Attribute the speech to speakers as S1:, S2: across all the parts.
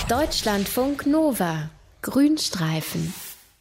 S1: Deutschlandfunk Nova. Grünstreifen.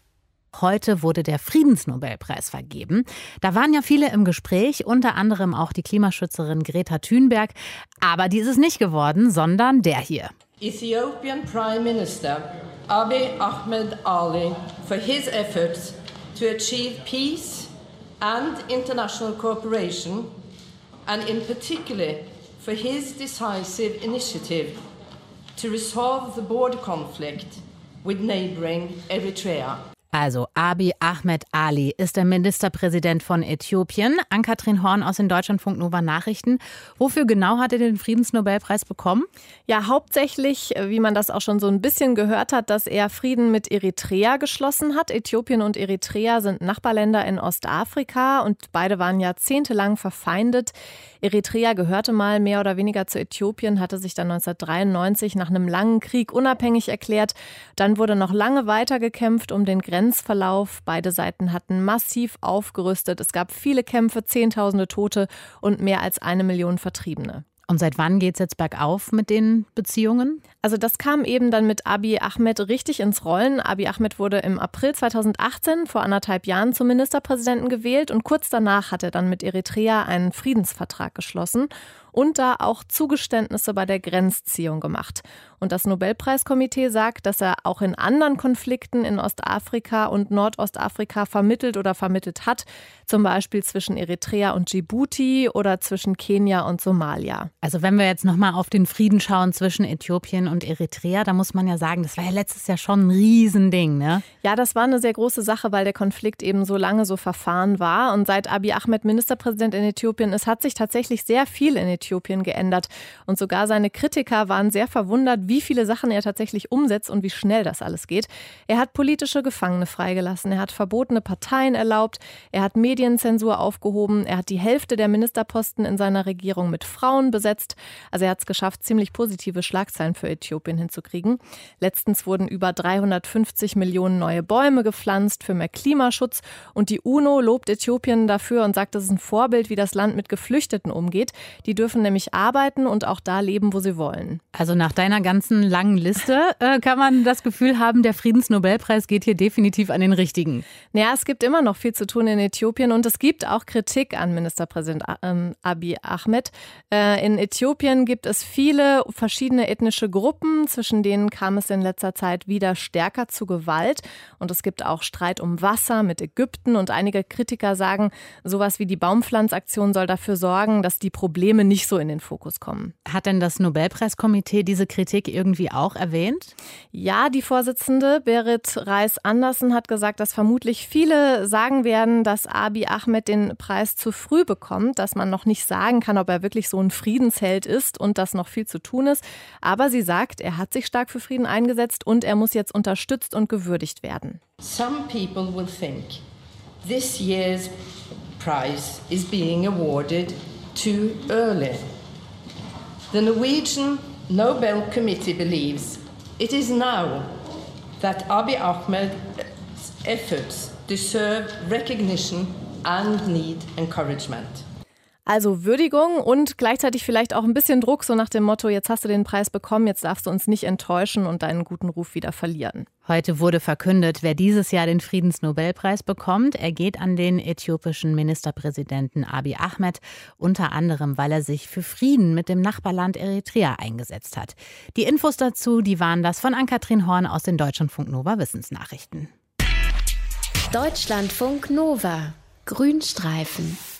S2: Heute wurde der Friedensnobelpreis vergeben. Da waren ja viele im Gespräch, unter anderem auch die Klimaschützerin Greta Thunberg. Aber die ist es nicht geworden, sondern der hier.
S3: Ethiopian Prime Minister Abiy Ahmed Ali for his efforts to achieve peace and international cooperation, and in particular for his decisive initiative to resolve the border conflict with neighboring Eritrea.
S2: Also Abiy Ahmed Ali ist der Ministerpräsident von Äthiopien. Ann-Kathrin Horn aus den Deutschlandfunk Nova Nachrichten. Wofür genau hat er den Friedensnobelpreis bekommen?
S4: Ja, hauptsächlich, wie man das auch schon so ein bisschen gehört hat, dass er Frieden mit Eritrea geschlossen hat. Äthiopien und Eritrea sind Nachbarländer in Ostafrika und beide waren jahrzehntelang verfeindet. Eritrea gehörte mal mehr oder weniger zu Äthiopien, hatte sich dann 1993 nach einem langen Krieg unabhängig erklärt. Dann wurde noch lange weitergekämpft um den Grenzverlauf. Beide Seiten hatten massiv aufgerüstet. Es gab viele Kämpfe, Zehntausende Tote und mehr als 1 Million Vertriebene.
S2: Und seit wann geht's jetzt bergauf mit den Beziehungen?
S4: Also das kam eben dann mit Abiy Ahmed richtig ins Rollen. Abiy Ahmed wurde im April 2018, vor 1,5 Jahren, zum Ministerpräsidenten gewählt. Und kurz danach hat er dann mit Eritrea einen Friedensvertrag geschlossen und da auch Zugeständnisse bei der Grenzziehung gemacht. Und das Nobelpreiskomitee sagt, dass er auch in anderen Konflikten in Ostafrika und Nordostafrika vermittelt hat, zum Beispiel zwischen Eritrea und Djibouti oder zwischen Kenia und Somalia.
S2: Also wenn wir jetzt nochmal auf den Frieden schauen zwischen Äthiopien und Eritrea, da muss man ja sagen, das war ja letztes Jahr schon ein Riesending, ne?
S4: Ja, das war eine sehr große Sache, weil der Konflikt eben so lange so verfahren war. Und seit Abiy Ahmed Ministerpräsident in Äthiopien ist, hat sich tatsächlich sehr viel in Äthiopien geändert. Und sogar seine Kritiker waren sehr verwundert, wie viele Sachen er tatsächlich umsetzt und wie schnell das alles geht. Er hat politische Gefangene freigelassen, er hat verbotene Parteien erlaubt, er hat Medienzensur aufgehoben, er hat die Hälfte der Ministerposten in seiner Regierung mit Frauen besetzt. Also er hat es geschafft, ziemlich positive Schlagzeilen für Äthiopien hinzukriegen. Letztens wurden über 350 Millionen neue Bäume gepflanzt für mehr Klimaschutz und die UNO lobt Äthiopien dafür und sagt, das ist ein Vorbild, wie das Land mit Geflüchteten umgeht. Die dürfen nämlich arbeiten und auch da leben, wo sie wollen.
S2: Also nach deiner ganzen langen Liste kann man das Gefühl haben, der Friedensnobelpreis geht hier definitiv an den Richtigen.
S4: Ja, es gibt immer noch viel zu tun in Äthiopien und es gibt auch Kritik an Ministerpräsident Abiy Ahmed. In Äthiopien gibt es viele verschiedene ethnische Gruppen, zwischen denen kam es in letzter Zeit wieder stärker zu Gewalt. Und es gibt auch Streit um Wasser mit Ägypten und einige Kritiker sagen, sowas wie die Baumpflanzaktion soll dafür sorgen, dass die Probleme nicht so in den Fokus kommen.
S2: Hat denn das Nobelpreiskomitee diese Kritik irgendwie auch erwähnt?
S4: Ja, die Vorsitzende Berit Reiss-Andersen hat gesagt, dass vermutlich viele sagen werden, dass Abiy Ahmed den Preis zu früh bekommt, dass man noch nicht sagen kann, ob er wirklich so ein Friedensheld ist und dass noch viel zu tun ist. Aber sie sagt, er hat sich stark für Frieden eingesetzt und er muss jetzt unterstützt und gewürdigt werden.
S3: Some people will think this year's prize is being awarded too early. The Norwegian Nobel Committee believes it is now that Abiy Ahmed's efforts deserve recognition and need encouragement.
S4: Also Würdigung und gleichzeitig vielleicht auch ein bisschen Druck, so nach dem Motto, jetzt hast du den Preis bekommen, jetzt darfst du uns nicht enttäuschen und deinen guten Ruf wieder verlieren.
S2: Heute wurde verkündet, wer dieses Jahr den Friedensnobelpreis bekommt. Er geht an den äthiopischen Ministerpräsidenten Abiy Ahmed, unter anderem, weil er sich für Frieden mit dem Nachbarland Eritrea eingesetzt hat. Die Infos dazu, die waren das von Ann-Kathrin Horn aus den Deutschlandfunk Nova Wissensnachrichten.
S1: Deutschlandfunk Nova. Grünstreifen.